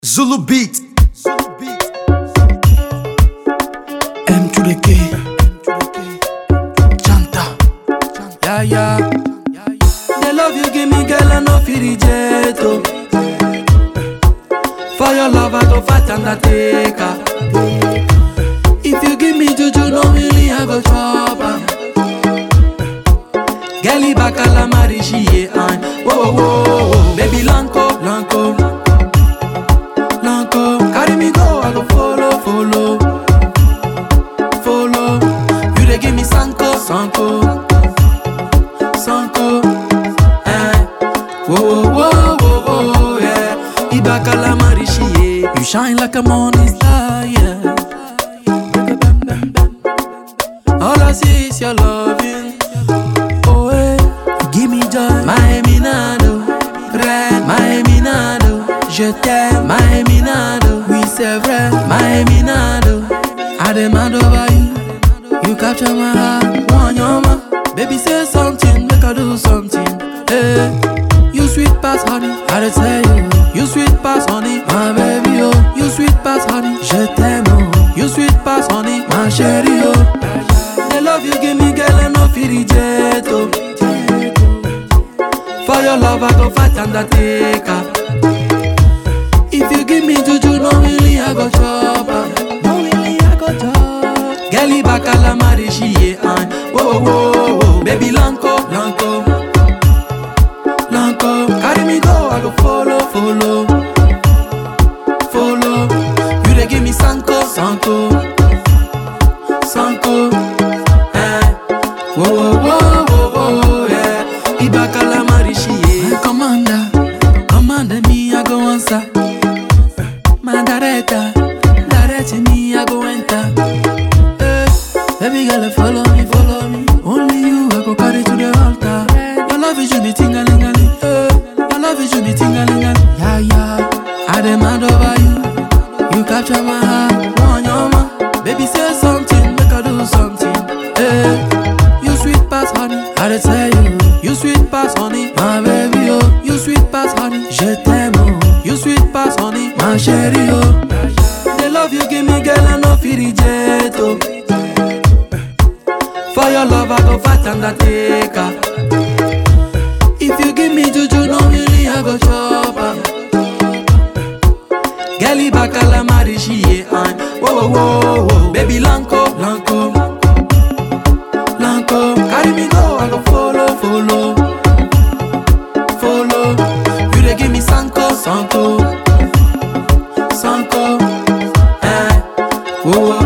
Zulu beat. M to the K. Chanta. Yeah, yeah. The love you give me, girl, I no feel reject. Oh. For your love, I go fight undertaker. If you give me juju, no really, I go chop am. Girlie back a la marishi, and whoa, whoa, whoa. Baby, Lanko, Lanko. Lanko, carry me go, I go follow, follow, follow. You dey give me Sanko, Sanko, Sanko. Whoa, whoa, whoa, whoa, yeah. Ibaka la marishi, yeah. You shine like a morning star, yeah. All I see is your loving. Oh, yeah. You give me joy, my Eminado, Red, my Eminado. Je t'aime, my Eminado. Oui, c'est vrai, my Eminado. I demand over you. You capture my heart, one yoma. Baby, say something, make I do something. Hey, you sweet past honey, I dey tell you. You sweet past honey, my baby, oh. You sweet past honey, je t'aime, oh. You sweet past honey, my chérie, oh. The love you give me, girl, I no feel reject, oh. For your love, I go fight undertaker. If you give me juju, no really, I go chop am. No really, I go chop. Girlie back a la marishi, and whoa, whoa, whoa. Baby, Lanko, Lanko, Lanko. Carry me go, I go follow, follow, follow. You dey give me Sanko, Sanko, Sanko. Whoa, whoa, whoa, whoa, whoa, yeah. Ibaka la marishi, yeah. Commander, commander me, I go answer. My director, direct me, I go enter. Hey, baby girl, follow me, follow me. Only you, I go carry to the altar. Your love is you be tingalingaling. Hey, your love is you be tingalingaling. Yeah, yeah, I demand over you. You capture my heart, one yoma. Baby, say something, make I do something. Hey, you sweet past honey, I dey tell you. You sweet past honey, my baby, oh. You sweet past honey, je t'aime, oh. You sweet past honey, my chérie, oh. The love you give me, girl, I no feel reject, oh. For your love, I go fight undertaker. If you give me juju, no really, I go chop am. Girlie back a la marishi, and whoa, whoa, whoa. Baby, Lanko, Lanko, Lanko. Carry me go, I go follow, follow, follow. You dey give me Sanko, Sanko, Sanko. Whoa,